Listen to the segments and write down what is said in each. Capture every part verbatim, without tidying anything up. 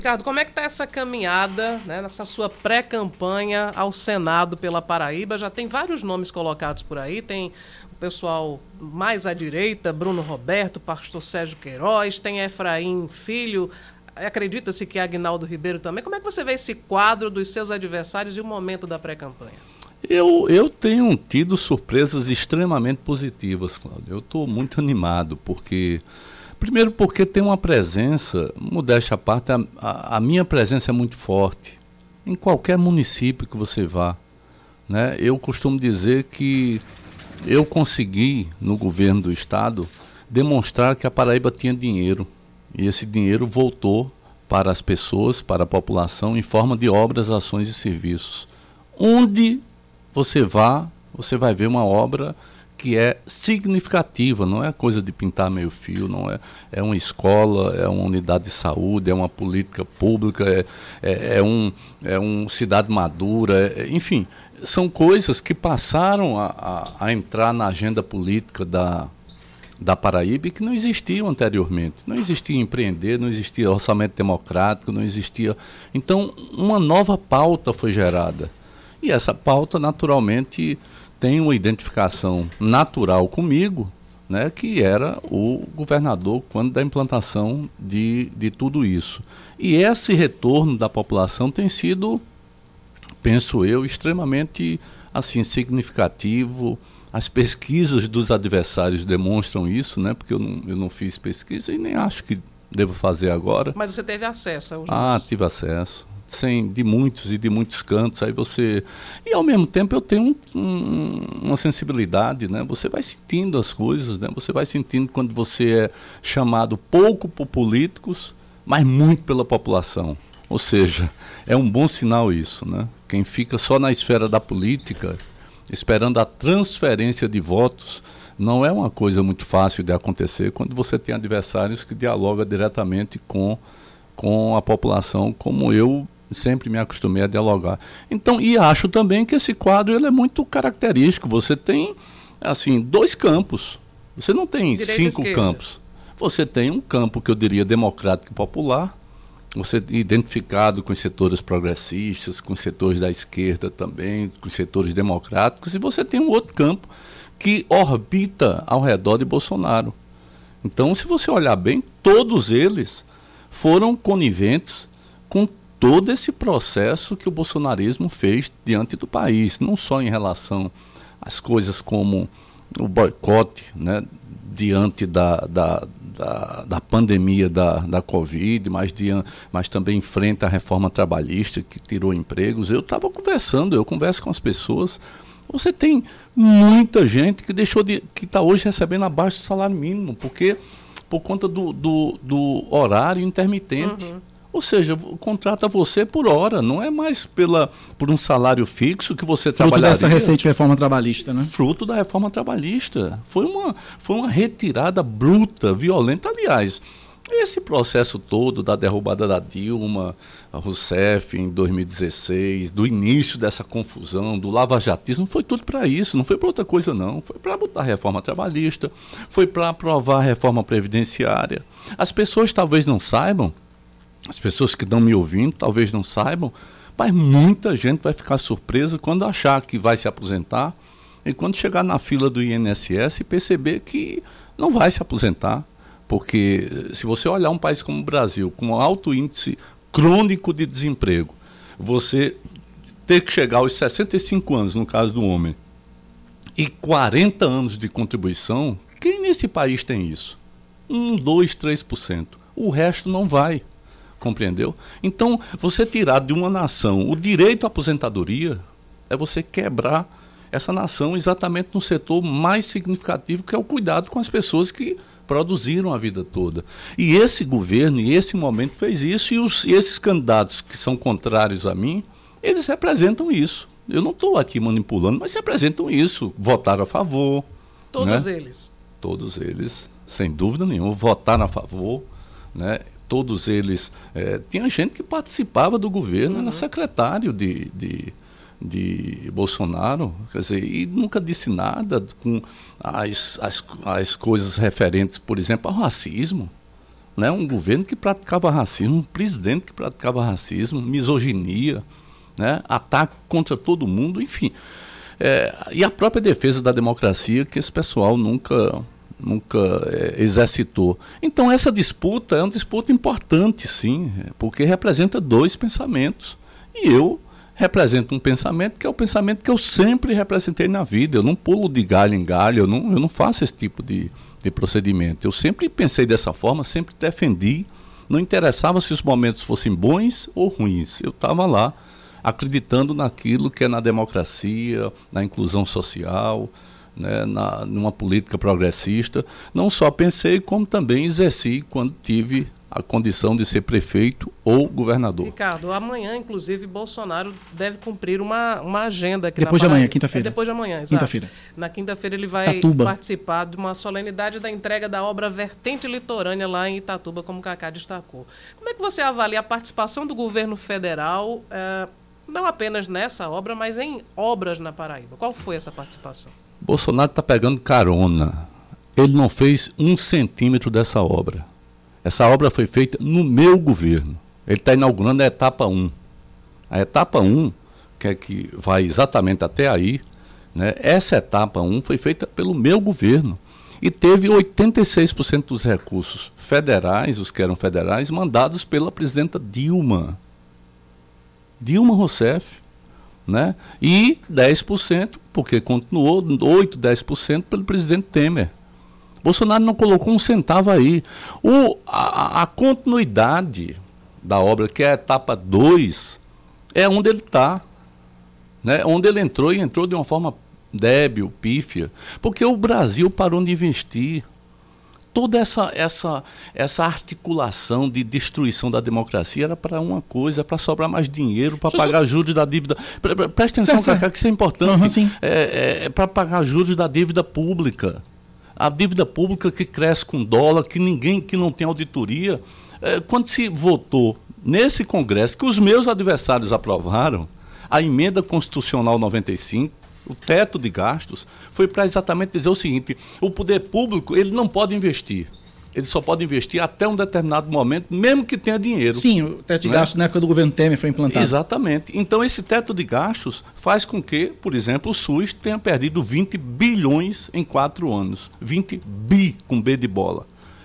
Ricardo, como é que está essa caminhada, né, nessa sua pré-campanha ao Senado pela Paraíba? Já tem vários nomes colocados por aí, tem o pessoal mais à direita, Bruno Roberto, pastor Sérgio Queiroz, tem Efraim Filho, acredita-se que Agnaldo Ribeiro também. Como é que você vê esse quadro dos seus adversários e o momento da pré-campanha? Eu, eu tenho tido surpresas extremamente positivas, Cláudio. Eu estou muito animado, porque... Primeiro porque tem uma presença, modéstia à parte, a, a, a minha presença é muito forte. Em qualquer município que você vá, né? Eu costumo dizer que eu consegui, no governo do estado, demonstrar que a Paraíba tinha dinheiro. E esse dinheiro voltou para as pessoas, para a população, em forma de obras, ações e serviços. Onde você vá, você vai ver uma obra que é significativa, não é coisa de pintar meio fio, não é, é uma escola, é uma unidade de saúde, é uma política pública, é, é, é um, é um cidade madura, é, enfim, são coisas que passaram a, a, a entrar na agenda política da, da Paraíba e que não existiam anteriormente. Não existia empreender, não existia orçamento democrático, não existia... Então, uma nova pauta foi gerada. E essa pauta, naturalmente... tem uma identificação natural comigo, né, que era o governador quando da implantação de, de tudo isso. E esse retorno da população tem sido, penso eu, extremamente assim, significativo. As pesquisas dos adversários demonstram isso, né, porque eu não, eu não fiz pesquisa e nem acho que devo fazer agora. Mas você teve acesso aos Ah, números. tive acesso. Sem, de muitos e de muitos cantos, aí você... E ao mesmo tempo eu tenho um, um, uma sensibilidade, né? Você vai sentindo as coisas, né? Você vai sentindo quando você é chamado pouco por políticos, mas muito pela população. Ou seja, é um bom sinal isso, né? Quem fica só na esfera da política, esperando a transferência de votos, não é uma coisa muito fácil de acontecer quando você tem adversários que dialogam diretamente com, com a população, como eu sempre me acostumei a dialogar. Então, e acho também que esse quadro ele é muito característico. Você tem, assim, dois campos. Você não tem Direita cinco e campos. Você tem um campo que eu diria democrático e popular, você identificado com os setores progressistas, com os setores da esquerda também, com os setores democráticos, e você tem um outro campo que orbita ao redor de Bolsonaro. Então, se você olhar bem, todos eles foram coniventes com todo esse processo que o bolsonarismo fez diante do país, não só em relação às coisas como o boicote, né, diante da, da, da, da pandemia da, da Covid, mas, diante, mas também em frente à reforma trabalhista que tirou empregos. Eu estava conversando, eu converso com as pessoas, você tem muita gente que deixou de, que está hoje recebendo abaixo do salário mínimo, porque por conta do, do, do horário intermitente. Uhum. Ou seja, contrata você por hora, não é mais pela, por um salário fixo que você trabalharia. Fruto dessa recente reforma trabalhista, né? Fruto da reforma trabalhista. Foi uma, foi uma retirada bruta, violenta. Aliás, esse processo todo da derrubada da Dilma Rousseff em dois mil e dezesseis, do início dessa confusão, do lavajatismo, foi tudo para isso, não foi para outra coisa não. Foi para botar a reforma trabalhista, foi para aprovar a reforma previdenciária. As pessoas talvez não saibam, as pessoas que estão me ouvindo talvez não saibam, mas muita gente vai ficar surpresa quando achar que vai se aposentar e quando chegar na fila do I N S S e perceber que não vai se aposentar. Porque se você olhar um país como o Brasil, com alto índice crônico de desemprego, você ter que chegar aos sessenta e cinco anos, no caso do homem, e quarenta anos de contribuição, quem nesse país tem isso? um, dois, três por cento. O resto não vai. Compreendeu? Então, você tirar de uma nação o direito à aposentadoria é você quebrar essa nação exatamente no setor mais significativo, que é o cuidado com as pessoas que produziram a vida toda. E esse governo, e esse momento fez isso, e, os, e esses candidatos que são contrários a mim, eles representam isso. Eu não estou aqui manipulando, mas representam isso. Votaram a favor. Todos né? eles? Todos eles, sem dúvida nenhuma, votaram a favor, né? Todos eles, é, tinha gente que participava do governo, uhum. Era secretário de, de, de Bolsonaro, quer dizer, e nunca disse nada com as, as, as coisas referentes, por exemplo, ao racismo. né? Um governo que praticava racismo, um presidente que praticava racismo, misoginia, né? Ataque contra todo mundo, enfim. É, e a própria defesa da democracia que esse pessoal nunca, nunca é, exercitou. Então essa disputa é uma disputa importante, sim, porque representa dois pensamentos. E eu represento um pensamento que é o pensamento que eu sempre representei na vida. Eu não pulo de galho em galho, eu não, eu não faço esse tipo de, de procedimento. Eu sempre pensei dessa forma, sempre defendi. Não interessava se os momentos fossem bons ou ruins. Eu estava lá, acreditando naquilo que é na democracia, na inclusão social, né, na, numa política progressista. Não só pensei, como também exerci quando tive a condição de ser prefeito ou governador. Ricardo, amanhã, inclusive, Bolsonaro deve cumprir uma, uma agenda aqui depois na de amanhã, quinta-feira. É depois de amanhã, exato. Quinta-feira. Na quinta-feira ele vai Itatuba. participar de uma solenidade da entrega da obra Vertente Litorânea lá em Itatuba, como o Cacá destacou. Como é que você avalia a participação do governo federal, eh, não apenas nessa obra, mas em obras na Paraíba? Qual foi essa participação? Bolsonaro está pegando carona. Ele não fez um centímetro dessa obra. Essa obra foi feita no meu governo. Ele está inaugurando a etapa um. A etapa um, que é que vai exatamente até aí, né? Essa etapa um foi feita pelo meu governo. E teve oitenta e seis por cento dos recursos federais, os que eram federais, mandados pela presidenta Dilma. Dilma Rousseff, né? E dez por cento, porque continuou, oito, dez por cento pelo presidente Temer. Bolsonaro não colocou um centavo aí. O, a, a continuidade da obra, que é a etapa dois, é onde ele está. Né? Onde ele entrou, e entrou de uma forma débil, pífia. Porque o Brasil parou de investir. Toda essa, essa, essa articulação de destruição da democracia era para uma coisa, para sobrar mais dinheiro, para pagar só... juros da dívida. Presta atenção, Cacá, que isso é importante. Uhum, é, é, é para pagar juros da dívida pública. A dívida pública que cresce com dólar, que ninguém, que não tem auditoria. É, quando se votou nesse Congresso, que os meus adversários aprovaram, a emenda constitucional noventa e cinco, o teto de gastos, foi para exatamente dizer o seguinte: o poder público ele não pode investir. Ele só pode investir até um determinado momento, mesmo que tenha dinheiro. Sim, o teto de gastos, né? Na época do governo Temer foi implantado. Exatamente. Então esse teto de gastos faz com que, por exemplo, o SUS tenha perdido vinte bilhões em quatro anos. vinte bi com B de bola.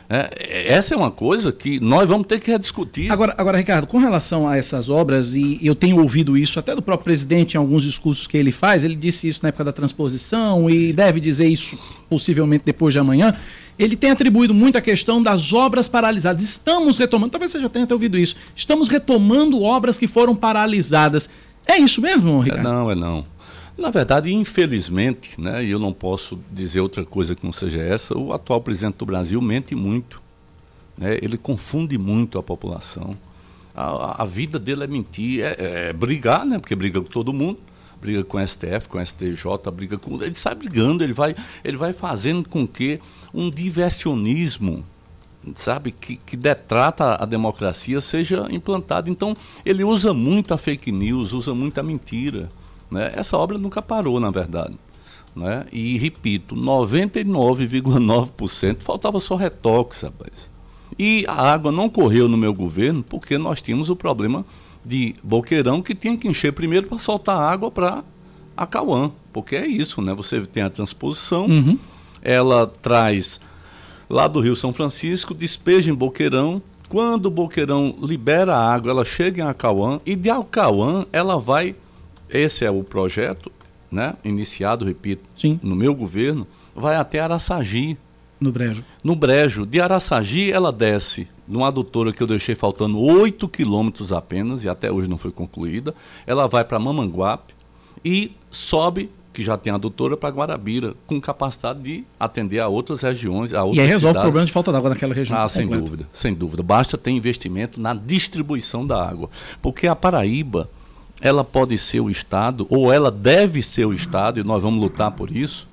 É, essa é uma coisa que nós vamos ter que rediscutir. Agora, agora, Ricardo, com relação a essas obras, e eu tenho ouvido isso até do próprio presidente em alguns discursos que ele faz, ele disse isso na época da transposição e deve dizer isso possivelmente depois de amanhã. Ele tem atribuído muito a questão das obras paralisadas. Estamos retomando, talvez você já tenha até ouvido isso, estamos retomando obras que foram paralisadas. É isso mesmo, Ricardo? É não, é não. Na verdade, infelizmente, né, e eu não posso dizer outra coisa que não seja essa, o atual presidente do Brasil mente muito. Né, ele confunde muito a população. A, a vida dele é mentir, é, é brigar, né, porque briga com todo mundo. Briga com o S T F, com o S T J, briga com... Ele sai brigando, ele vai, ele vai fazendo com que um diversionismo, sabe, que, que detrata a democracia seja implantado. Então, ele usa muito a fake news, usa muito a mentira. Né? Essa obra nunca parou, na verdade. Né? E, repito, noventa e nove vírgula nove por cento faltava só retoques, rapaz. E a água não correu no meu governo porque nós tínhamos o problema de Boqueirão, que tinha que encher primeiro para soltar água para Acauã, porque é isso, né? Você tem a transposição, uhum. Ela traz lá do Rio São Francisco, despeja em Boqueirão, quando o Boqueirão libera a água, ela chega em Acauã, e de Acauã ela vai, esse é o projeto, né? Iniciado, repito, Sim. no meu governo, vai até Araçagi. No Brejo. No Brejo. De Araçagi, ela desce numa adutora que eu deixei faltando oito quilômetros apenas, e até hoje não foi concluída. Ela vai para Mamanguape e sobe, que já tem adutora, para Guarabira, com capacidade de atender a outras regiões, a outras E aí resolve cidades. o problema de falta d'água naquela região. Ah, sem completa. dúvida, sem dúvida. Basta ter investimento na distribuição da água. Porque a Paraíba, ela pode ser o estado, ou ela deve ser o estado, e nós vamos lutar por isso,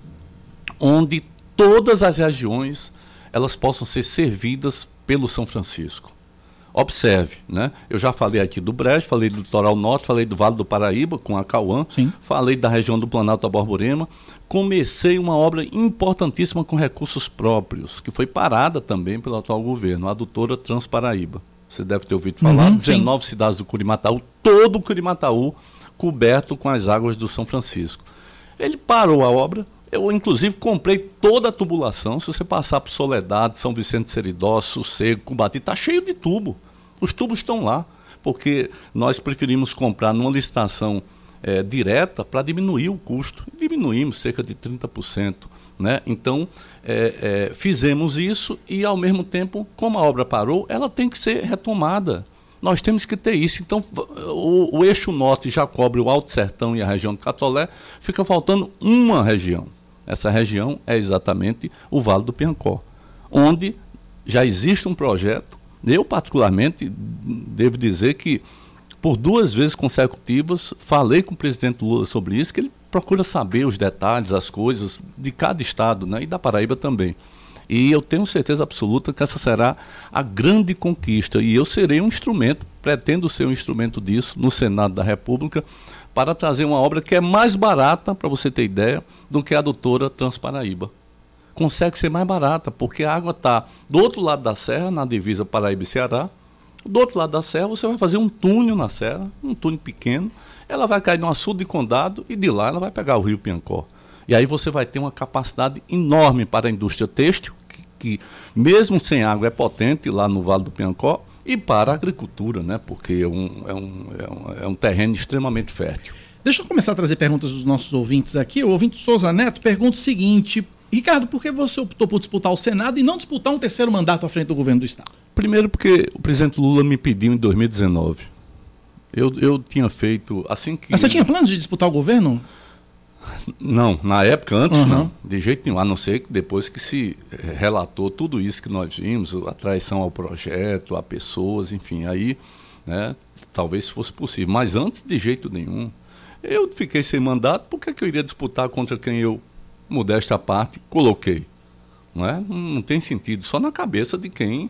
onde todas as regiões elas possam ser servidas pelo São Francisco. Observe, né? Eu já falei aqui do Brejo, falei do Litoral Norte, falei do Vale do Paraíba, com a Cauã, Sim. falei da região do Planalto da Borborema. Comecei uma obra importantíssima com recursos próprios, que foi parada também pelo atual governo, a adutora Transparaíba. Você deve ter ouvido falar, uhum, dezenove sim. cidades do Curimataú, todo o Curimataú coberto com as águas do São Francisco. Ele parou a obra, eu inclusive comprei toda a tubulação. Se você passar por Soledade, São Vicente de Seridó, Sossego, Cubati, está cheio de tubo. Os tubos estão lá, porque nós preferimos comprar numa licitação é, direta para diminuir o custo. Diminuímos cerca de trinta por cento. Né? Então, é, é, fizemos isso e, ao mesmo tempo, como a obra parou, ela tem que ser retomada. Nós temos que ter isso. Então, o, o eixo norte já cobre o Alto Sertão e a região do Catolé, fica faltando uma região. Essa região é exatamente o Vale do Piancó, onde já existe um projeto. Eu, particularmente, devo dizer que, por duas vezes consecutivas, falei com o presidente Lula sobre isso, que ele procura saber os detalhes, as coisas de cada estado, né, e da Paraíba também. E eu tenho certeza absoluta que essa será a grande conquista. E eu serei um instrumento, pretendo ser um instrumento disso no Senado da República, para trazer uma obra que é mais barata, para você ter ideia, do que a adutora Transparaíba. Consegue ser mais barata, porque a água está do outro lado da serra, na divisa Paraíba e Ceará. Do outro lado da serra, você vai fazer um túnel na serra, um túnel pequeno. Ela vai cair no açude de Condado e de lá ela vai pegar o rio Piancó. E aí você vai ter uma capacidade enorme para a indústria têxtil, que, que mesmo sem água é potente lá no Vale do Piancó, e para a agricultura, né? Porque é um, é, um, é, um, é um terreno extremamente fértil. Deixa eu começar a trazer perguntas dos nossos ouvintes aqui. O ouvinte Souza Neto pergunta o seguinte: Ricardo, por que você optou por disputar o Senado e não disputar um terceiro mandato à frente do governo do Estado? Primeiro porque o presidente Lula me pediu em dois mil e dezenove. Eu, eu tinha feito, assim que... Mas você tinha planos de disputar o governo? Não, na época, antes uhum. não, de jeito nenhum, a não ser que depois que se relatou tudo isso que nós vimos, a traição ao projeto, a pessoas, enfim, aí, né, talvez fosse possível, mas antes de jeito nenhum. Eu fiquei sem mandato, por que, que eu iria disputar contra quem eu, modesta parte, coloquei? Não é? Não tem sentido, só na cabeça de quem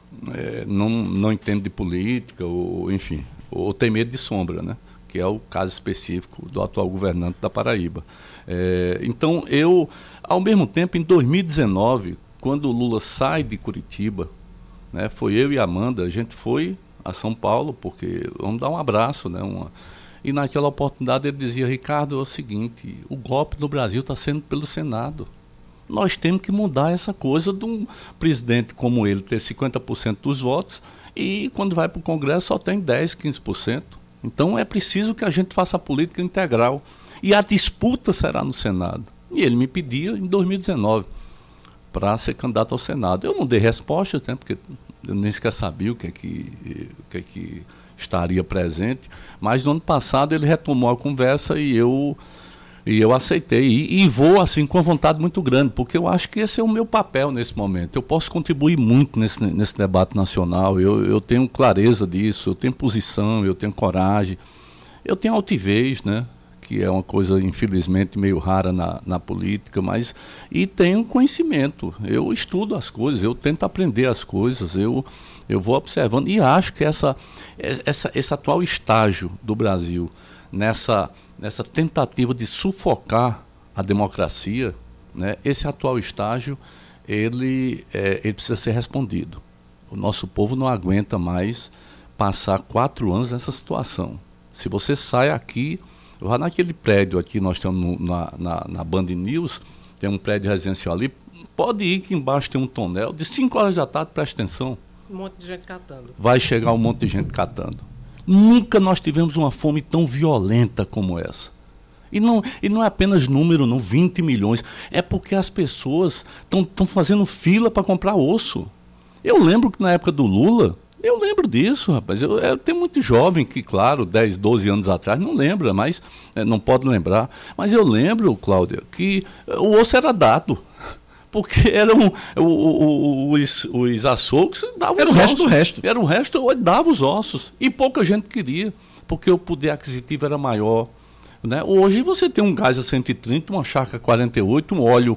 é, não, não entende de política, ou enfim, ou tem medo de sombra, né? Que é o caso específico do atual governante da Paraíba. É, então, eu, ao mesmo tempo, em dois mil e dezenove, quando o Lula sai de Curitiba, né, foi eu e a Amanda, a gente foi a São Paulo, porque vamos dar um abraço, né, uma, e naquela oportunidade ele dizia: Ricardo, é o seguinte, o golpe no Brasil está sendo pelo Senado. Nós temos que mudar essa coisa de um presidente como ele ter cinquenta por cento dos votos e quando vai para o Congresso só tem dez, quinze por cento. Então é preciso que a gente faça a política integral. E a disputa será no Senado. E ele me pedia em dois mil e dezenove para ser candidato ao Senado. Eu não dei respostas, né, porque eu nem sequer sabia o que é que, o que é que estaria presente. Mas no ano passado ele retomou a conversa e eu, e eu aceitei. E, e vou assim com uma vontade muito grande, porque eu acho que esse é o meu papel nesse momento. Eu posso contribuir muito nesse, nesse debate nacional. Eu, eu tenho clareza disso, eu tenho posição, eu tenho coragem, eu tenho altivez, né? Que é uma coisa, infelizmente, meio rara na, na política, mas e tenho conhecimento. Eu estudo as coisas, eu tento aprender as coisas, eu, eu vou observando e acho que essa, essa, esse atual estágio do Brasil, nessa, nessa tentativa de sufocar a democracia, né, esse atual estágio, ele, é, ele precisa ser respondido. O nosso povo não aguenta mais passar quatro anos nessa situação. Se você sai aqui... Lá naquele prédio aqui, nós estamos no, na, na, na Band News, tem um prédio residencial ali, pode ir que embaixo tem um tonel, de cinco horas da tarde, presta atenção. Um monte de gente catando. Vai chegar um monte de gente catando. Nunca nós tivemos uma fome tão violenta como essa. E não, e não é apenas número, não, vinte milhões. É porque as pessoas estão fazendo fila para comprar osso. Eu lembro que na época do Lula... Eu lembro disso, rapaz. Eu, eu tenho muito jovem que, claro, dez, doze anos atrás, não lembra, mas é, não pode lembrar. Mas eu lembro, Cláudia, que o osso era dado. Porque eram o, o, os, os açougues davam era os o resto ossos. do resto. Era o resto, dava os ossos. E pouca gente queria, porque o poder aquisitivo era maior. Né? Hoje você tem um gás a cento e trinta, uma charca quarenta e oito, um óleo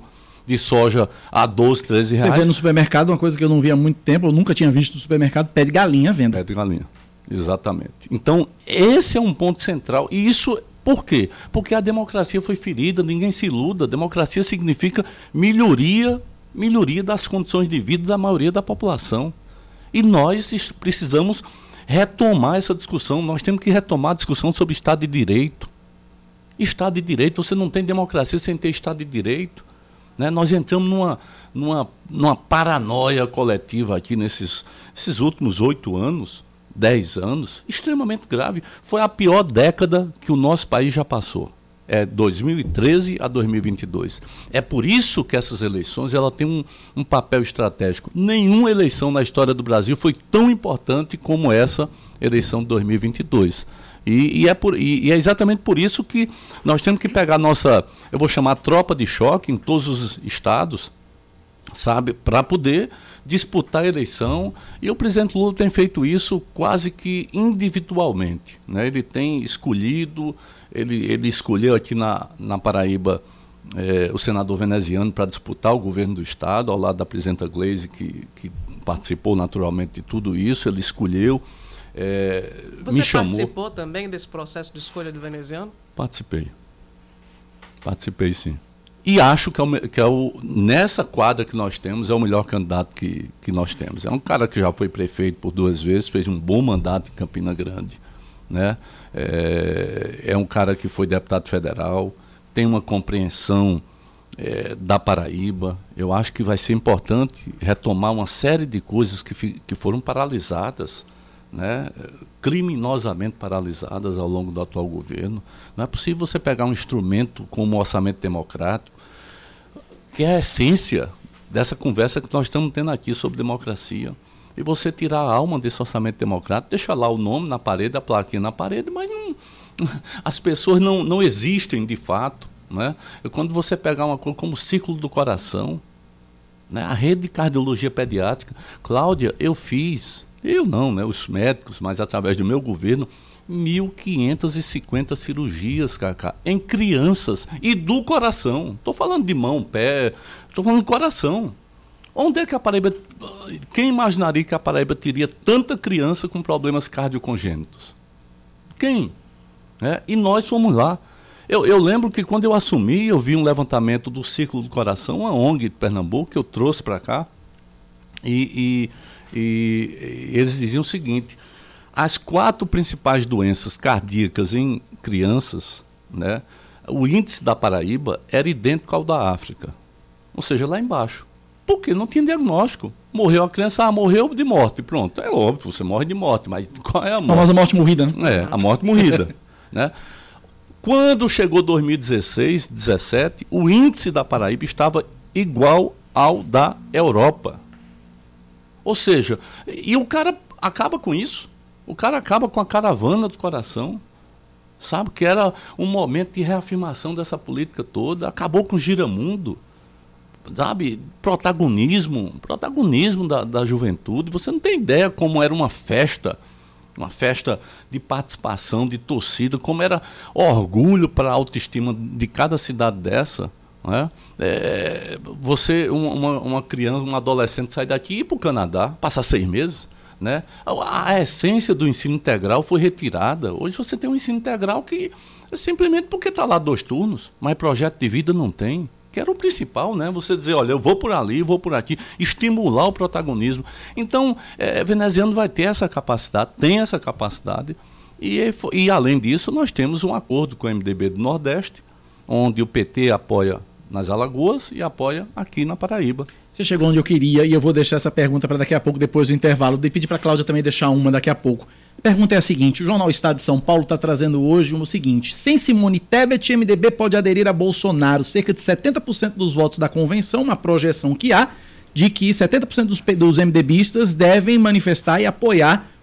de soja a doze, treze reais. Você vê no supermercado uma coisa que eu não via há muito tempo, eu nunca tinha visto no supermercado, pé de galinha à venda. Pé de galinha, exatamente. Então, esse é um ponto central. E isso, por quê? Porque a democracia foi ferida, ninguém se iluda. Democracia significa melhoria, melhoria das condições de vida da maioria da população. E nós precisamos retomar essa discussão. Nós temos que retomar a discussão sobre Estado de Direito. Estado de Direito, você não tem democracia sem ter Estado de Direito. Né? Nós entramos numa, numa, numa paranoia coletiva aqui nesses esses últimos oito anos, dez anos, extremamente grave. Foi a pior década que o nosso país já passou. É dois mil e treze a dois mil e vinte e dois. É por isso que essas eleições ela tem um, um papel estratégico. Nenhuma eleição na história do Brasil foi tão importante como essa eleição de dois mil e vinte e dois. E, e, é por, e, e é exatamente por isso que nós temos que pegar nossa, eu vou chamar tropa de choque em todos os estados, sabe, para poder disputar a eleição. E o presidente Lula tem feito isso quase que individualmente. Né? Ele tem escolhido, ele, ele escolheu aqui na, na Paraíba eh, o senador veneziano para disputar o governo do estado, ao lado da presidenta Gleisi, que, que participou naturalmente de tudo isso, ele escolheu. É, Você me chamou. participou também desse processo de escolha do veneziano? Participei. Participei, sim. E acho que, é o, que é o, nessa quadra que nós temos, é o melhor candidato que, que nós temos. É um cara que já foi prefeito por duas vezes, fez um bom mandato em Campina Grande. Né? É, é um cara que foi deputado federal, tem uma compreensão é, da Paraíba. Eu acho que vai ser importante retomar uma série de coisas que, fi, que foram paralisadas, né, criminosamente paralisadas ao longo do atual governo. Não é possível você pegar um instrumento como o orçamento democrático, que é a essência dessa conversa que nós estamos tendo aqui sobre democracia, e você tirar a alma desse orçamento democrático, deixa lá o nome na parede, a plaquinha na parede, mas não, as pessoas não, não existem de fato. Né? E quando você pegar uma coisa como o Círculo do Coração, né, a rede de cardiologia pediátrica, Cláudia, eu fiz... Eu não, né? Os médicos, mas através do meu governo, mil quinhentas e cinquenta cirurgias, Cacá, em crianças e do coração. Estou falando de mão, pé, estou falando de coração. Onde é que a Paraíba... Quem imaginaria que a Paraíba teria tanta criança com problemas cardiocongênitos? Quem? É, e nós fomos lá. Eu, eu lembro que quando eu assumi, eu vi um levantamento do Círculo do Coração, uma O N G de Pernambuco, que eu trouxe para cá, e... e E eles diziam o seguinte: as quatro principais doenças cardíacas em crianças, né, o índice da Paraíba era idêntico ao da África, ou seja, lá embaixo, porque não tinha diagnóstico. Morreu a criança, ah, morreu de morte, pronto, é óbvio, você morre de morte, mas qual é a morte? A famosa morte morrida, né? É, a morte morrida. Né? Quando chegou dois mil e dezesseis, dezessete, o índice da Paraíba estava igual ao da Europa. Ou seja, e o cara acaba com isso. O cara acaba com a caravana do coração, sabe? Que era um momento de reafirmação dessa política toda. Acabou com o giramundo, sabe? Protagonismo, protagonismo da, da juventude. Você não tem ideia como era uma festa, uma festa de participação, de torcida, como era orgulho para a autoestima de cada cidade dessa. É? É, você, uma, uma criança, um adolescente sai daqui e ir para o Canadá, passar seis meses, né? A, a essência do ensino integral foi retirada. Hoje você tem um ensino integral que é simplesmente porque está lá dois turnos, mas projeto de vida não tem, que era o principal, né? Você dizer, olha, eu vou por ali, vou por aqui, estimular o protagonismo. Então, é, veneziano vai ter essa capacidade, tem essa capacidade, e, e além disso, nós temos um acordo com o M D B do Nordeste, onde o P T apoia nas Alagoas e apoia aqui na Paraíba. Você chegou onde eu queria e eu vou deixar essa pergunta para daqui a pouco, depois do intervalo. Eu pedi para a Cláudia também deixar uma daqui a pouco. A pergunta é a seguinte: o Jornal Estado de São Paulo está trazendo hoje o seguinte: sem Simone Tebet, M D B pode aderir a Bolsonaro. Cerca de setenta por cento dos votos da convenção, uma projeção que há de que setenta por cento dos, dos MDBistas devem manifestar e apoiar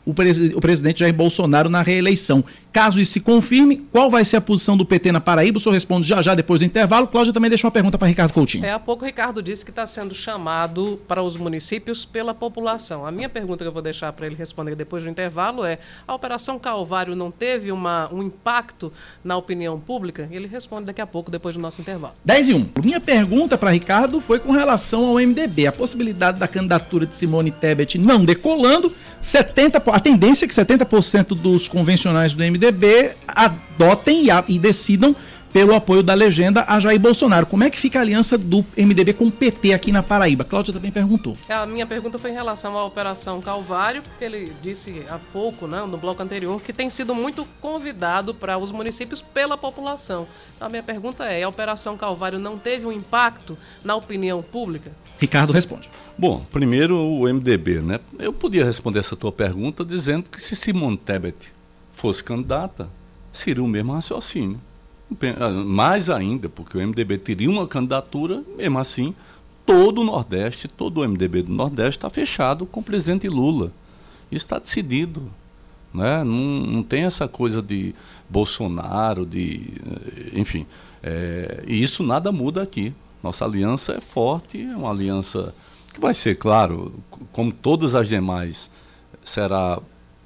o, presi- o presidente Jair Bolsonaro na reeleição. Caso isso se confirme, qual vai ser a posição do P T na Paraíba? O senhor responde já já depois do intervalo. Cláudia também deixa uma pergunta para Ricardo Coutinho. É, há pouco o Ricardo disse que está sendo chamado para os municípios pela população. A minha pergunta que eu vou deixar para ele responder depois do intervalo é: a Operação Calvário não teve uma, um impacto na opinião pública? Ele responde daqui a pouco, depois do nosso intervalo. dez e um. Minha pergunta para Ricardo foi com relação ao M D B. A possibilidade da candidatura de Simone Tebet não decolando, setenta por cento, a tendência é que setenta por cento dos convencionais do M D B adotem e, a, e decidam pelo apoio da legenda a Jair Bolsonaro. Como é que fica a aliança do M D B com o P T aqui na Paraíba? Cláudia também perguntou. A minha pergunta foi em relação à Operação Calvário, porque ele disse há pouco, né, no bloco anterior, que tem sido muito convidado para os municípios pela população. Então, a minha pergunta é: a Operação Calvário não teve um impacto na opinião pública? Ricardo responde. Bom, primeiro o M D B, né? Eu podia responder essa tua pergunta dizendo que se Simone Tebet fosse candidata, seria o mesmo raciocínio. Mais ainda, porque o M D B teria uma candidatura, mesmo assim, todo o Nordeste, todo o M D B do Nordeste está fechado com o presidente Lula. Isso está decidido. Né? Não, não tem essa coisa de Bolsonaro, de, enfim. É, e isso nada muda aqui. Nossa aliança é forte, é uma aliança que vai ser, claro, como todas as demais, será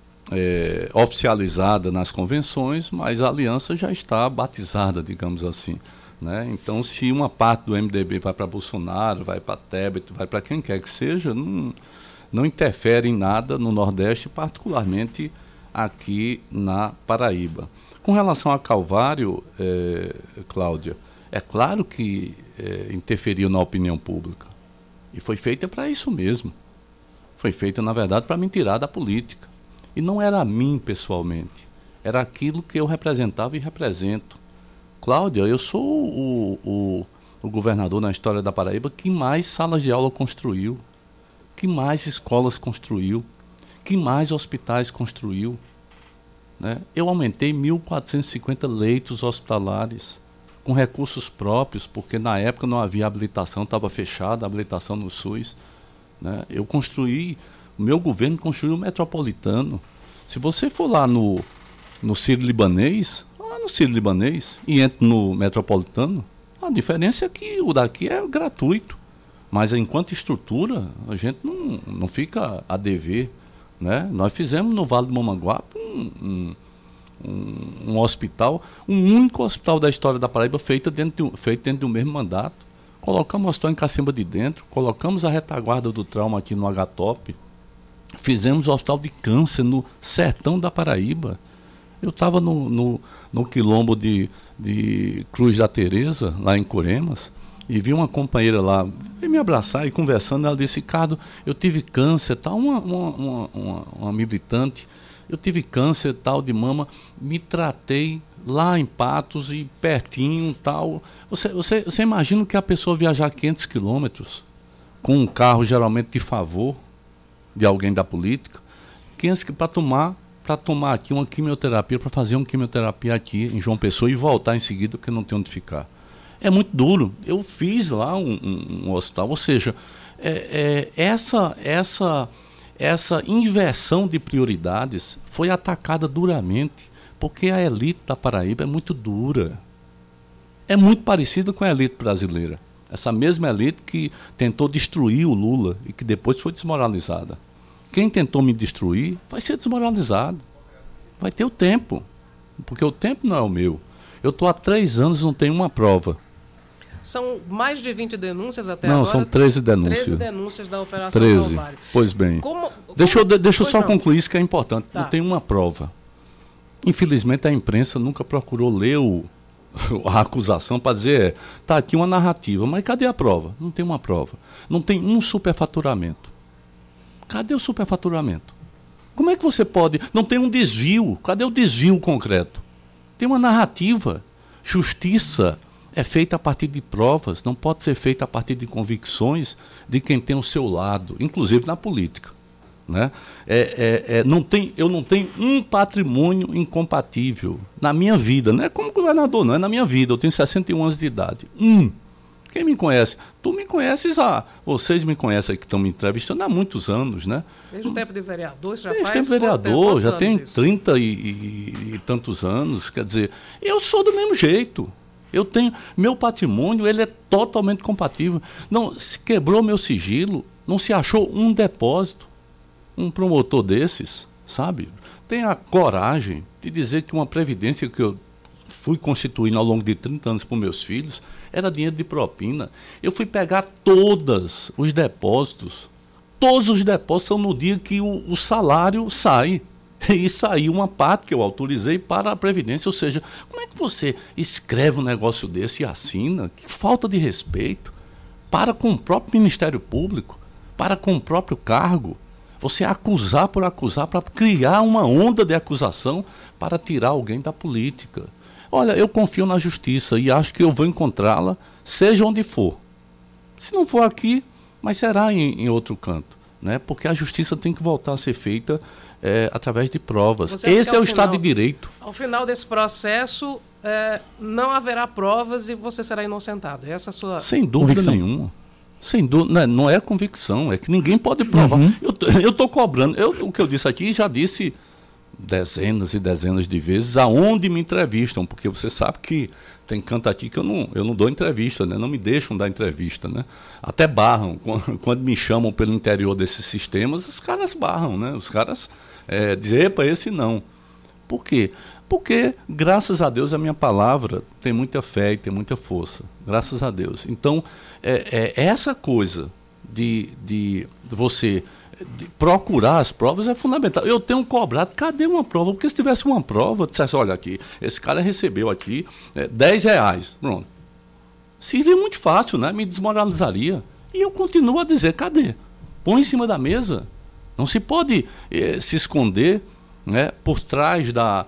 é, oficializada nas convenções, mas a aliança já está batizada, digamos assim. Né? Então, se uma parte do M D B vai para Bolsonaro, vai para Tebet, vai para quem quer que seja, não, não interfere em nada no Nordeste, particularmente aqui na Paraíba. Com relação a Calvário, é, Cláudia, é claro que é, interferiu na opinião pública. E foi feita para isso mesmo. Foi feita, na verdade, para me tirar da política. E não era a mim, pessoalmente. Era aquilo que eu representava e represento. Cláudia, eu sou o, o, o governador na história da Paraíba que mais salas de aula construiu, que mais escolas construiu, que mais hospitais construiu. Né? Eu aumentei mil quatrocentos e cinquenta leitos hospitalares com recursos próprios, porque na época não havia habilitação, estava fechada a habilitação no SUS. Né? Eu construí, o meu governo construiu o metropolitano. Se você for lá no, no Sírio-Libanês, lá no Sírio-Libanês, e entra no metropolitano, a diferença é que o daqui é gratuito. Mas enquanto estrutura, a gente não, não fica a dever. Né? Nós fizemos no Vale do Mamanguape um, um, um, um hospital, um único hospital da história da Paraíba feito dentro de, feito dentro do mesmo mandato. Colocamos o hospital em Cacimba de Dentro, colocamos a retaguarda do trauma aqui no H-Top, fizemos o hospital de câncer no sertão da Paraíba. Eu estava no, no, no quilombo de, de Cruz da Tereza, lá em Coremas, e vi uma companheira lá me abraçar e conversando. Ela disse: Ricardo, eu tive câncer, tal, uma, uma, uma, uma, uma militante, eu tive câncer tal de mama, me tratei lá em Patos e pertinho tal. Você, você, você imagina que a pessoa viajar quinhentos quilômetros com um carro geralmente de favor de alguém da política, quinhentos para tomar, para tomar aqui uma quimioterapia, para fazer uma quimioterapia aqui em João Pessoa e voltar em seguida porque não tem onde ficar. É muito duro. Eu fiz lá um, um, um hospital, ou seja, é, é, essa, essa, essa inversão de prioridades foi atacada duramente, porque a elite da Paraíba é muito dura. É muito parecida com a elite brasileira. Essa mesma elite que tentou destruir o Lula e que depois foi desmoralizada. Quem tentou me destruir vai ser desmoralizado. Vai ter o tempo, porque o tempo não é o meu. Eu estou há três anos e não tenho uma prova. São mais de vinte denúncias até não, agora? Não, são treze denúncias. treze denúncias da Operação treze. Calvário. Pois bem. Como, deixa como... eu, deixa eu só não. concluir isso que é importante. Tá. Não tem uma prova. Infelizmente, a imprensa nunca procurou ler o, a acusação para dizer: está aqui uma narrativa, mas cadê a prova? Não tem uma prova. Não tem um superfaturamento. Cadê o superfaturamento? Como é que você pode... Não tem um desvio. Cadê o desvio concreto? Tem uma narrativa. Justiça é feita a partir de provas, não pode ser feita a partir de convicções de quem tem o seu lado, inclusive na política. Né? É, é, é, não tem, eu não tenho um patrimônio incompatível na minha vida. Não é como governador, não é na minha vida. Eu tenho sessenta e um anos de idade. Um. Quem me conhece? Tu me conheces, ah, vocês me conhecem que estão me entrevistando há muitos anos, né? Desde o tempo de vereador, já Desde faz... tempo de vereador, já tem isso? trinta e, e, e tantos anos, quer dizer, eu sou do mesmo jeito. Eu tenho, meu patrimônio, ele é totalmente compatível. Não, se quebrou meu sigilo, não se achou um depósito, um promotor desses, sabe? Tem a coragem de dizer que uma previdência que eu fui constituindo ao longo de trinta anos para meus filhos, era dinheiro de propina. Eu fui pegar todos os depósitos. Todos os depósitos são no dia que o, o salário sai. E saiu uma parte que eu autorizei para a Previdência. Ou seja, como é que você escreve um negócio desse e assina? Que falta de respeito para com o próprio Ministério Público, para com o próprio cargo. Você acusar por acusar, para criar uma onda de acusação para tirar alguém da política. Olha, eu confio na justiça e acho que eu vou encontrá-la, seja onde for. Se não for aqui, mas será em, em outro canto, né? Porque a justiça tem que voltar a ser feita é, através de provas. Você Esse é o final, Estado de Direito. Ao final desse processo, é, não haverá provas e você será inocentado. Essa é a sua Sem dúvida convicção. nenhuma. Sem dúvida, não é convicção, é que ninguém pode provar. Uhum. Eu estou cobrando, eu, o que eu disse aqui já disse dezenas e dezenas de vezes aonde me entrevistam, porque você sabe que tem canto aqui que eu não, eu não dou entrevista, né? Não me deixam dar entrevista, né? Até barram, quando me chamam pelo interior desses sistemas, os caras barram, né? Os caras é, dizem, epa, esse não. Por quê? Porque, graças a Deus, a minha palavra tem muita fé e tem muita força. Graças a Deus. Então, é, é essa coisa de, de você de procurar as provas é fundamental. Eu tenho cobrado, cadê uma prova? Porque se tivesse uma prova, dissesse, olha aqui, esse cara recebeu aqui é, dez reais. Pronto. Seria muito fácil, né? Me desmoralizaria. E eu continuo a dizer, cadê? Põe em cima da mesa. Não se pode é, se esconder, né, por trás da,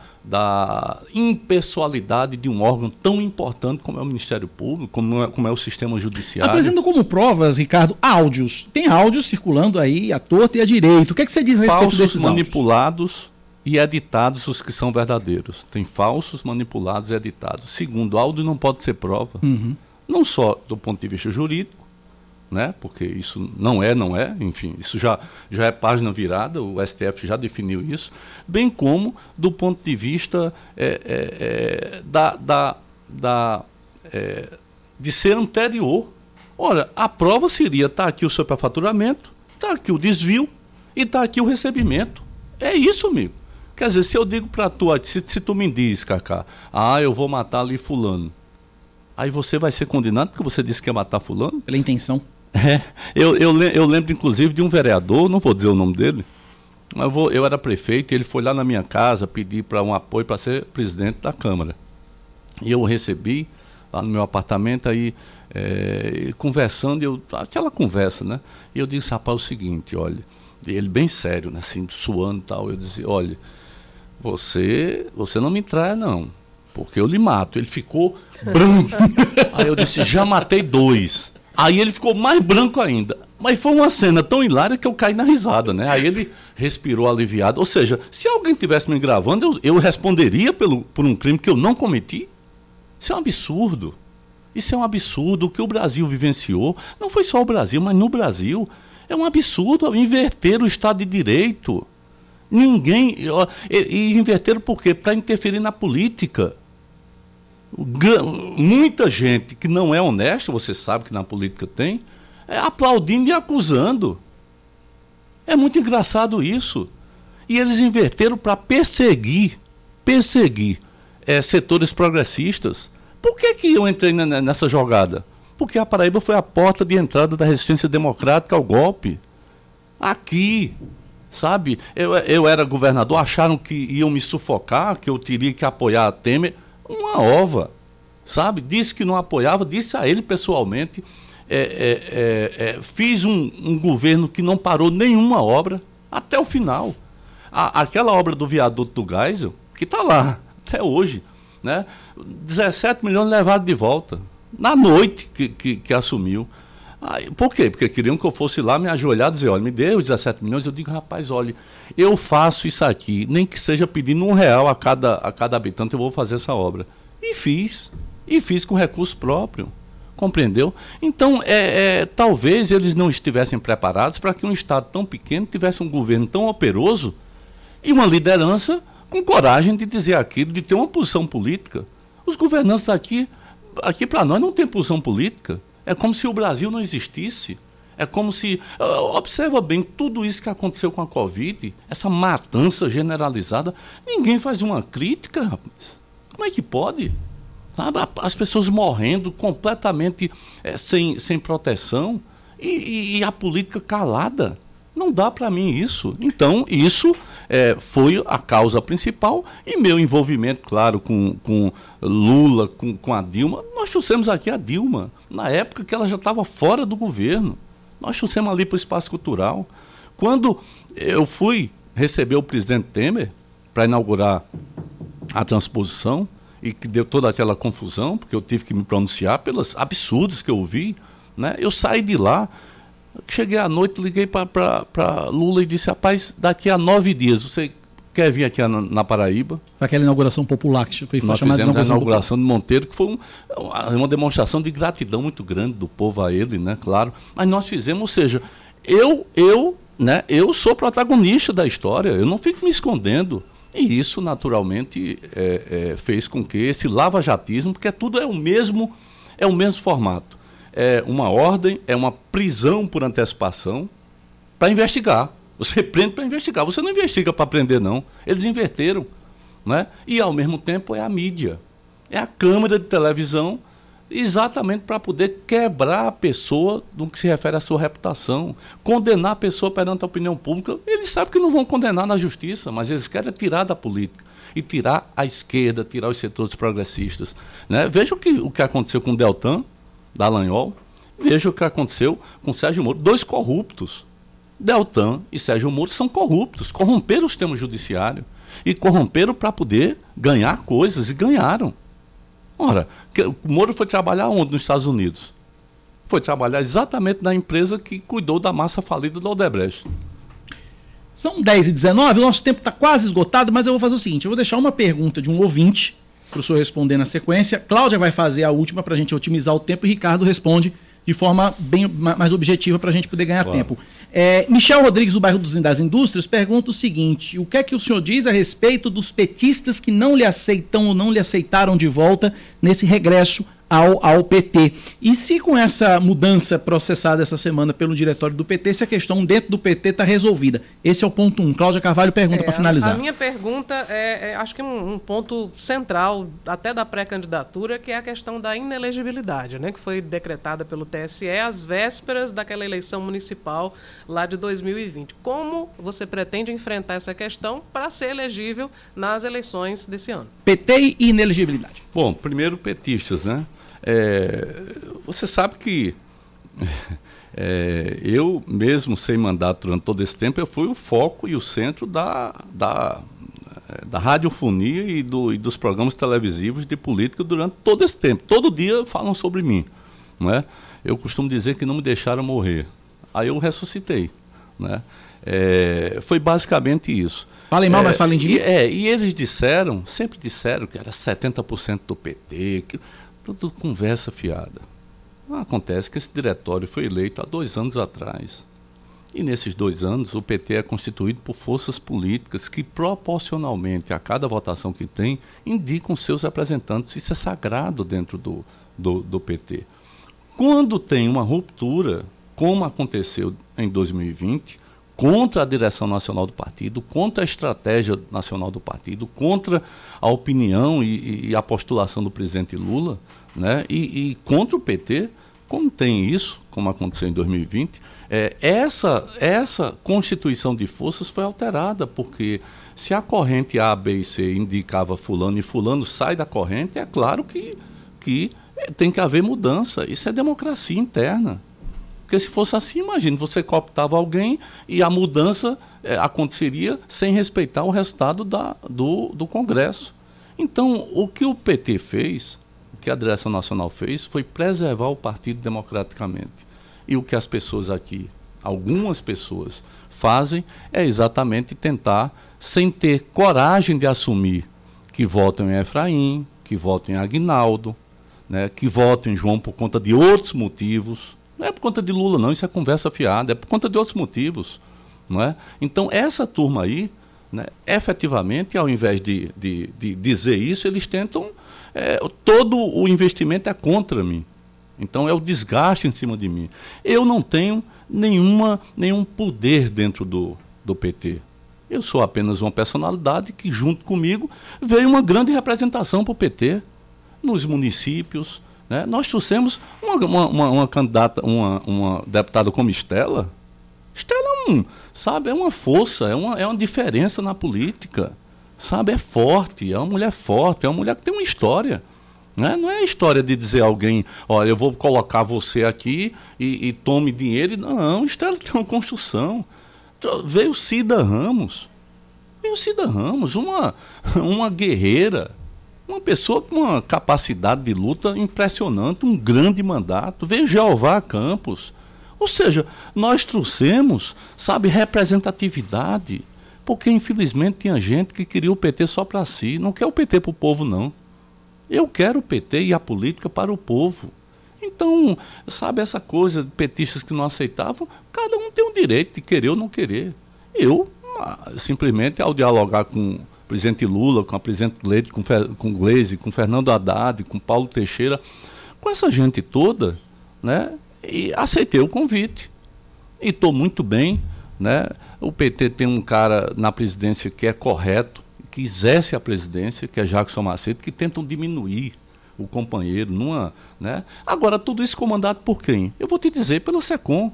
da impessoalidade de um órgão tão importante como é o Ministério Público, como é, como é o sistema judiciário. Apresentando como provas, Ricardo, áudios. Tem áudios circulando aí à torta e à direita. O que é que você diz a respeito falsos, desses manipulados áudios? E editados os que são verdadeiros. Tem falsos, manipulados e editados. Segundo, áudio não pode ser prova. Uhum. Não só do ponto de vista jurídico, né? Porque isso não é, não é, enfim, isso já, já é página virada, o S T F já definiu isso, bem como do ponto de vista é, é, é, da, da, da, é, de ser anterior. Ora, a prova seria, está aqui o superfaturamento, está aqui o desvio e está aqui o recebimento. É isso, amigo. Quer dizer, se eu digo para tu, se, se tu me diz, Cacá, ah, eu vou matar ali fulano, aí você vai ser condenado porque você disse que ia matar fulano? Pela intenção. É, eu, eu, eu lembro inclusive de um vereador, não vou dizer o nome dele, mas eu, vou, eu era prefeito e ele foi lá na minha casa pedir para um apoio para ser presidente da Câmara. E eu recebi lá no meu apartamento, aí é, conversando, eu, aquela conversa, né? E eu disse, rapaz, o seguinte, olha, ele bem sério, né, assim, suando e tal, eu disse, olha, você, você não me trai não, porque eu lhe mato. Ele ficou branco. Aí eu disse, já matei dois. Aí ele ficou mais branco ainda. Mas foi uma cena tão hilária que eu caí na risada, né? Aí ele respirou aliviado. Ou seja, se alguém tivesse me gravando, eu, eu responderia pelo, por um crime que eu não cometi. Isso é um absurdo. Isso é um absurdo. O que o Brasil vivenciou, não foi só o Brasil, mas no Brasil, é um absurdo inverter o Estado de Direito. Ninguém... E, e inverteram por quê? Para interferir na política. Muita gente que não é honesta, você sabe que na política tem, é aplaudindo e acusando. É muito engraçado isso. E eles inverteram para perseguir, perseguir é, setores progressistas. Por que, que eu entrei nessa jogada? Porque a Paraíba foi a porta de entrada da resistência democrática ao golpe. Aqui, sabe? Eu, eu era governador, acharam que iam me sufocar, que eu teria que apoiar a Temer. Uma ova, sabe? Disse que não apoiava, disse a ele pessoalmente, é, é, é, é, fiz um, um governo que não parou nenhuma obra até o final. A, aquela obra do viaduto do Geisel, que está lá até hoje, né? dezessete milhões levados de volta, na noite que, que, que assumiu. Aí, por quê? Porque queriam que eu fosse lá me ajoelhar e dizer, olha, me dê os dezessete milhões. Eu digo, rapaz, olha, eu faço isso aqui, nem que seja pedindo um real a cada, a cada habitante, eu vou fazer essa obra. E fiz. E fiz com recurso próprio. Compreendeu? Então, é, é, talvez eles não estivessem preparados para que um Estado tão pequeno tivesse um governo tão operoso e uma liderança com coragem de dizer aquilo, de ter uma posição política. Os governantes aqui, aqui para nós, não tem posição política. É como se o Brasil não existisse. É como se... Observa bem, tudo isso que aconteceu com a Covid, essa matança generalizada, ninguém faz uma crítica, rapaz. Como é que pode? As pessoas morrendo completamente é, sem, sem proteção e, e, e a política calada. Não dá para mim isso. Então, isso é, foi a causa principal e meu envolvimento, claro, com, com Lula, com, com a Dilma. Nós trouxemos aqui a Dilma, na época que ela já estava fora do governo. Nós trouxemos ali para o espaço cultural. Quando eu fui receber o presidente Temer para inaugurar a transposição, e que deu toda aquela confusão, porque eu tive que me pronunciar pelos absurdos que eu ouvi, né? Eu saí de lá, cheguei à noite, liguei para Lula e disse, rapaz, daqui a nove dias, você quer vir aqui na, na Paraíba? Foi aquela inauguração popular que foi Nós chamada fizemos de a inauguração popular de Monteiro, que foi um, uma demonstração de gratidão muito grande do povo a ele, né? Claro. Mas nós fizemos, ou seja, eu, eu, né, eu sou protagonista da história, eu não fico me escondendo. E isso, naturalmente, é, é, fez com que esse lava-jatismo, porque tudo é o mesmo, é o mesmo formato. É uma ordem, é uma prisão por antecipação para investigar. Você prende para investigar, você não investiga para prender, não. Eles inverteram. Né? E, ao mesmo tempo, é a mídia. É a câmera de televisão, exatamente para poder quebrar a pessoa no que se refere à sua reputação, condenar a pessoa perante a opinião pública. Eles sabem que não vão condenar na justiça, mas eles querem tirar da política e tirar a esquerda, tirar os setores progressistas. Né? Veja o que, o que aconteceu com o Deltan, da Dallagnol, veja o que aconteceu com o Sérgio Moro, dois corruptos. Deltan e Sérgio Moro são corruptos, corromperam o sistema judiciário e corromperam para poder ganhar coisas, e ganharam. Ora, o Moro foi trabalhar onde nos Estados Unidos? Foi trabalhar exatamente na empresa que cuidou da massa falida da Odebrecht. São dez e dezenove, o nosso tempo está quase esgotado, mas eu vou fazer o seguinte, eu vou deixar uma pergunta de um ouvinte para o senhor responder na sequência. Cláudia vai fazer a última para a gente otimizar o tempo e Ricardo responde de forma bem mais objetiva para a gente poder ganhar claro. tempo. É, Michel Rodrigues, do bairro das Indústrias, pergunta o seguinte: o que é que o senhor diz a respeito dos petistas que não lhe aceitam ou não lhe aceitaram de volta nesse regresso ao, ao P T? E se com essa mudança processada essa semana pelo diretório do P T, se a questão dentro do P T está resolvida? Esse é o ponto um. Cláudia Carvalho pergunta é, para finalizar. A minha pergunta é, é acho que um, um ponto central até da pré-candidatura, que é a questão da inelegibilidade, né, que foi decretada pelo T S E às vésperas daquela eleição municipal lá de dois mil e vinte. Como você pretende enfrentar essa questão para ser elegível nas eleições desse ano? P T e inelegibilidade. Bom, primeiro petistas, né? É, você sabe que é, eu, mesmo sem mandato durante todo esse tempo, eu fui o foco e o centro da, da, da radiofonia e, do, e dos programas televisivos de política durante todo esse tempo. Todo dia falam sobre mim, né? Eu costumo dizer que não me deixaram morrer. Aí eu ressuscitei, né? É, foi basicamente isso. Falem mal, é, mas falem de mim. E, é, e eles disseram, sempre disseram que era setenta por cento do P T, que, tudo conversa fiada. Acontece que esse diretório foi eleito há dois anos atrás. E nesses dois anos o P T é constituído por forças políticas que proporcionalmente a cada votação que tem, indicam seus representantes. Isso é sagrado dentro do, do, do P T. Quando tem uma ruptura, como aconteceu em dois mil e vinte, contra a direção nacional do partido, contra a estratégia nacional do partido, contra a opinião e, e a postulação do presidente Lula, né, e, e contra o P T, como tem isso, como aconteceu em dois mil e vinte, é, essa, essa constituição de forças foi alterada, porque se a corrente A, B e C indicava fulano e fulano sai da corrente, é claro que, que tem que haver mudança. Isso é democracia interna. Porque se fosse assim, imagine, você cooptava alguém e a mudança é, aconteceria sem respeitar o resultado da, do, do Congresso. Então, o que o P T fez, o que a direção nacional fez, foi preservar o partido democraticamente. E o que as pessoas aqui, algumas pessoas, fazem é exatamente tentar, sem ter coragem de assumir que votam em Efraim, que votam em Aguinaldo, né, que votam em João por conta de outros motivos. Não é por conta de Lula, não, isso é conversa fiada, é por conta de outros motivos. Não é? Então, essa turma aí, né, efetivamente, ao invés de, de, de dizer isso, eles tentam... É, todo o investimento é contra mim. Então, é o desgaste em cima de mim. Eu não tenho nenhuma, nenhum poder dentro do, do P T. Eu sou apenas uma personalidade que, junto comigo, veio uma grande representação para o P T, nos municípios. Né? Nós trouxemos uma, uma, uma, uma candidata, uma, uma deputada como Estela. Estela é, um, sabe, é uma força, é uma, é uma diferença na política. Sabe, é forte, é uma mulher forte, é uma mulher que tem uma história. Né? Não é a história de dizer a alguém, olha, eu vou colocar você aqui e, e tome dinheiro. Não, Estela tem uma construção. Veio Cida Ramos. Veio Cida Ramos, uma, uma guerreira, uma pessoa com uma capacidade de luta impressionante, um grande mandato. Veio Jeová Campos. Ou seja, nós trouxemos, sabe, representatividade. Porque, infelizmente, tinha gente que queria o P T só para si. Não quer o P T para o povo, não. Eu quero o P T e a política para o povo. Então, sabe, essa coisa de petistas que não aceitavam, cada um tem o direito de querer ou não querer. Eu, simplesmente, ao dialogar com o presidente Lula, com a presidente Leite, com, com Gleisi, com Fernando Haddad, com Paulo Teixeira, com essa gente toda, né, e aceitei o convite. E estou muito bem. Né? O P T tem um cara na presidência que é correto, que exerce a presidência, que é Jackson Macedo, que tentam diminuir o companheiro. Numa, né? Agora, tudo isso comandado por quem? Eu vou te dizer, pela SECOM.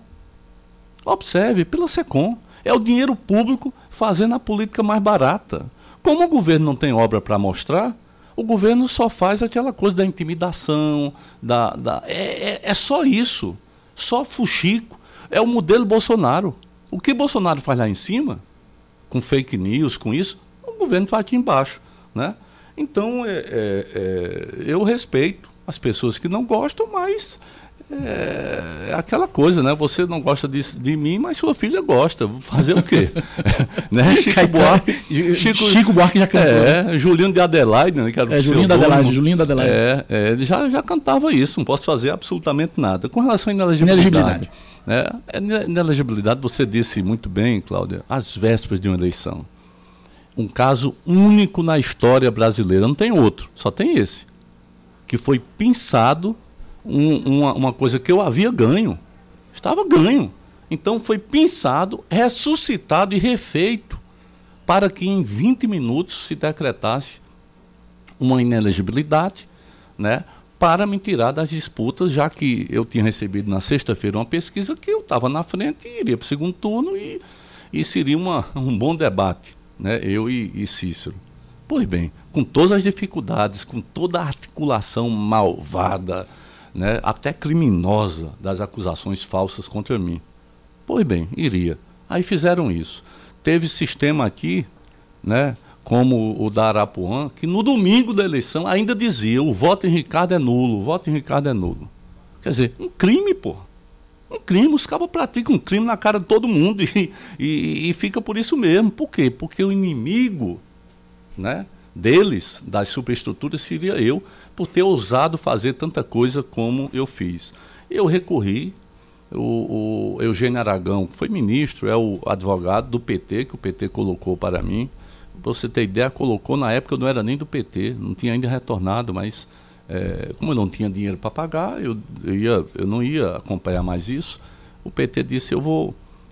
Observe, pela SECOM. É o dinheiro público fazendo a política mais barata. Como o governo não tem obra para mostrar, o governo só faz aquela coisa da intimidação, da, da, é, é, é só isso, só fuxico. É o modelo Bolsonaro. O que Bolsonaro faz lá em cima, com fake news, com isso, o governo faz aqui embaixo. Né? Então, é, é, é, eu respeito as pessoas que não gostam, mas é, é aquela coisa, né? Você não gosta de, de mim, mas sua filha gosta. Vou fazer o quê? né? Chico Buarque. Chico, Chico Buarque já cantou. É, né? Julinho de Adelaide, né? Que era é, o Julinho da Adelaide, Julinho da Adelaide. É, é, ele já, já cantava isso, não posso fazer absolutamente nada. Com relação à inelegibilidade. inelegibilidade. É, inelegibilidade, você disse muito bem, Cláudia, às vésperas de uma eleição. Um caso único na história brasileira, não tem outro, só tem esse. Que foi pensado um, uma, uma coisa que eu havia ganho. Estava ganho. Então foi pensado, ressuscitado e refeito para que em vinte minutos se decretasse uma inelegibilidade, né? Para me tirar das disputas, já que eu tinha recebido na sexta-feira uma pesquisa que eu estava na frente e iria para o segundo turno e, e seria uma, um bom debate, né? Eu e, e Cícero. Pois bem, com todas as dificuldades, com toda a articulação malvada, né, até criminosa das acusações falsas contra mim. Pois bem, iria. Aí fizeram isso. Teve sistema aqui, né, como o da Arapuã, que no domingo da eleição ainda dizia: o voto em Ricardo é nulo, o voto em Ricardo é nulo. Quer dizer, um crime, pô. Um crime, os cabos praticam um crime na cara de todo mundo e, e, e fica por isso mesmo. Por quê? Porque o inimigo, né, deles, das superestruturas, seria eu, por ter ousado fazer tanta coisa como eu fiz. Eu recorri, o, o Eugênio Aragão, que foi ministro, é o advogado do P T, que o P T colocou para mim. Para você ter ideia, colocou na época, eu não era nem do P T, não tinha ainda retornado, mas é, como eu não tinha dinheiro para pagar, eu, eu, ia, eu não ia acompanhar mais isso. O P T disse: eu vou.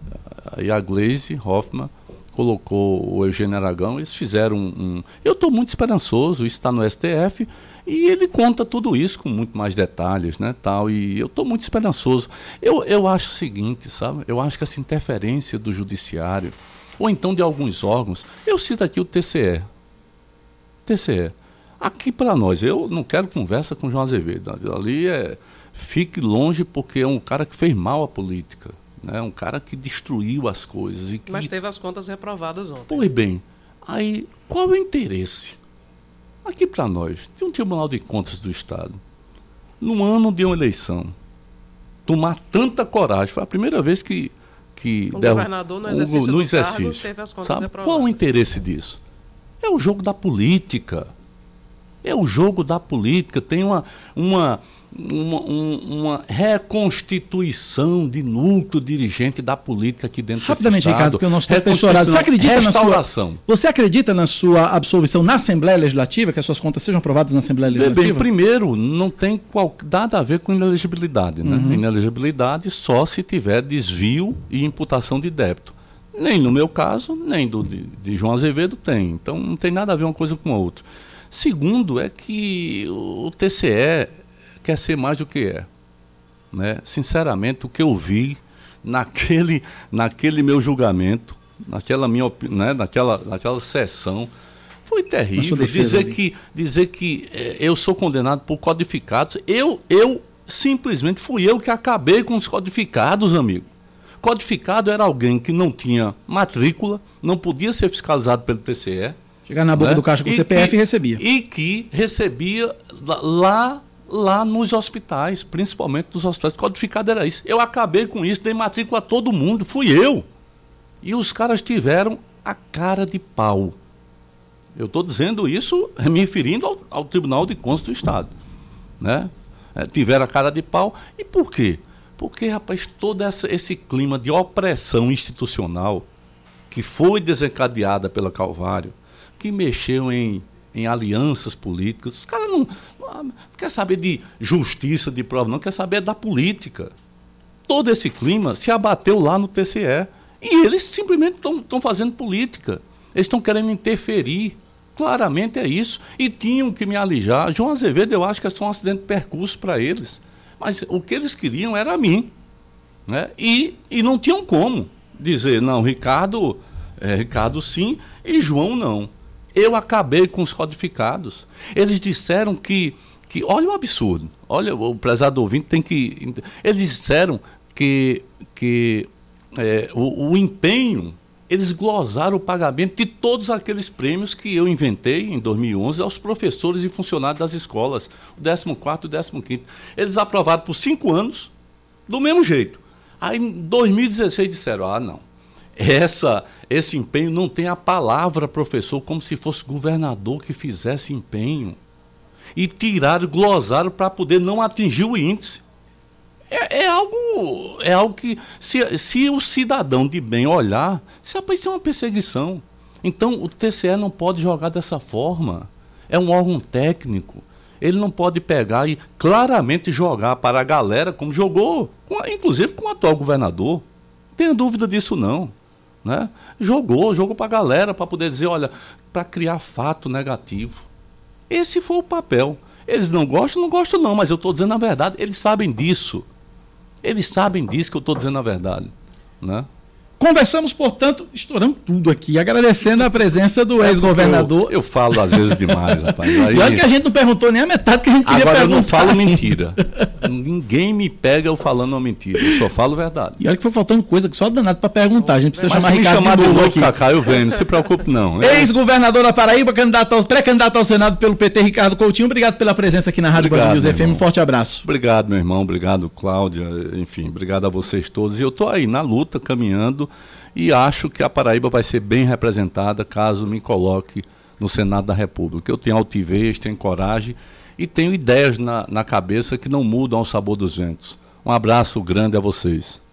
Aí a Gleisi Hoffmann colocou o Eugênio Aragão, eles fizeram um. um eu estou muito esperançoso, isso está no S T F, e ele conta tudo isso com muito mais detalhes, né, tal, e eu estou muito esperançoso. Eu, eu acho o seguinte, sabe? Eu acho que essa interferência do judiciário, ou então de alguns órgãos, eu cito aqui o T C E. T C E. Aqui para nós, eu não quero conversa com o João Azevedo. Ali é, fique longe, porque é um cara que fez mal à política. Né? Um cara que destruiu as coisas. E que... Mas teve as contas reprovadas ontem. Pois bem, aí qual é o interesse? Aqui para nós, tem um Tribunal de Contas do Estado, no ano de uma eleição, tomar tanta coragem. Foi a primeira vez que que o governador no exercício, no do exercício. Cargo, teve as contas Sabe reprovadas. qual o interesse disso? É o jogo da política. É o jogo da política, tem uma, uma, uma, uma reconstituição de núcleo dirigente da política aqui dentro Rapidamente, desse estado. Ricardo, porque o nosso tempo é estourado. Você acredita restauração. Na sua, você acredita na sua absolvição na Assembleia Legislativa, que as suas contas sejam aprovadas na Assembleia Legislativa? Bem, primeiro, não tem qual, nada a ver com inelegibilidade. Né? Uhum. Inelegibilidade só se tiver desvio e imputação de débito. Nem no meu caso, nem do de, de João Azevedo tem. Então não tem nada a ver uma coisa com a outra. Segundo, é que o T C E quer ser mais do que é. Né? Sinceramente, o que eu vi naquele, naquele meu julgamento, naquela minha né, naquela, naquela sessão, foi terrível. Dizer que, dizer que eh, eu sou condenado por codificados, eu, eu simplesmente fui eu que acabei com os codificados, amigo. Codificado era alguém que não tinha matrícula, não podia ser fiscalizado pelo T C E. Chegar na boca né? do caixa com o C P F que, e recebia. E que recebia lá, lá nos hospitais, principalmente nos hospitais. Codificado era isso. Eu acabei com isso, dei matrícula a todo mundo, fui eu. E os caras tiveram a cara de pau. Eu estou dizendo isso me referindo ao, ao Tribunal de Contas do Estado. Né? É, tiveram a cara de pau. E por quê? Porque, rapaz, todo essa, esse clima de opressão institucional que foi desencadeada pela Calvário, que mexeu em, em alianças políticas, os caras não, não quer saber de justiça, de prova, não, quer saber da política. Todo esse clima se abateu lá no T C E. E eles simplesmente estão fazendo política. Eles estão querendo interferir. Claramente é isso. E tinham que me alijar. João Azevedo, eu acho que é só um acidente de percurso para eles. Mas o que eles queriam era mim. Né? E, e não tinham como dizer, não, Ricardo, é, Ricardo sim e João não. Eu acabei com os codificados. Eles disseram que, que olha o absurdo, olha, o prezado ouvinte tem que... Eles disseram que, que é, o, o empenho, eles glosaram o pagamento de todos aqueles prêmios que eu inventei em dois mil e onze aos professores e funcionários das escolas, o décimo quarto e o décimo quinto. Eles aprovaram por cinco anos, do mesmo jeito. Aí em dois mil e dezesseis disseram, ah, não, essa, esse empenho não tem a palavra professor, como se fosse governador que fizesse empenho. E tiraram, glosaram para poder não atingir o índice. É, é, algo, é algo que, se, se o cidadão de bem olhar, isso vai ser uma perseguição. Então, o T C E não pode jogar dessa forma. É um órgão técnico. Ele não pode pegar e claramente jogar para a galera, como jogou, com, inclusive com o atual governador. Não tenha dúvida disso, não. Né? Jogou, jogou para a galera, para poder dizer, olha, para criar fato negativo. Esse foi o papel. Eles não gostam, não gostam não, mas eu estou dizendo a verdade. Eles sabem disso. Eles sabem disso que eu estou dizendo a verdade. Né? Conversamos, portanto, estouramos tudo aqui, agradecendo a presença do é ex-governador. Eu, eu falo às vezes demais, rapaz. Aí... E olha que a gente não perguntou nem a metade que a gente queria Agora perguntar. eu não falo mentira. Ninguém me pega eu falando uma mentira. Eu só falo verdade. E olha que foi faltando coisa que só danado para perguntar. A gente precisa Mas chamar se me Ricardo chamar de de novo, aqui. Cacá, eu venho. Não se preocupe, não. Ex-governador da Paraíba, candidato ao, pré-candidato ao Senado pelo P T, Ricardo Coutinho. Obrigado pela presença aqui na Rádio Band News F M. Um forte abraço. Obrigado, meu irmão. Obrigado, Cláudia. Enfim, obrigado a vocês todos. E eu estou aí na luta, caminhando. E acho que a Paraíba vai ser bem representada caso me coloque no Senado da República. Eu tenho altivez, tenho coragem e tenho ideias na, na cabeça que não mudam ao sabor dos ventos. Um abraço grande a vocês.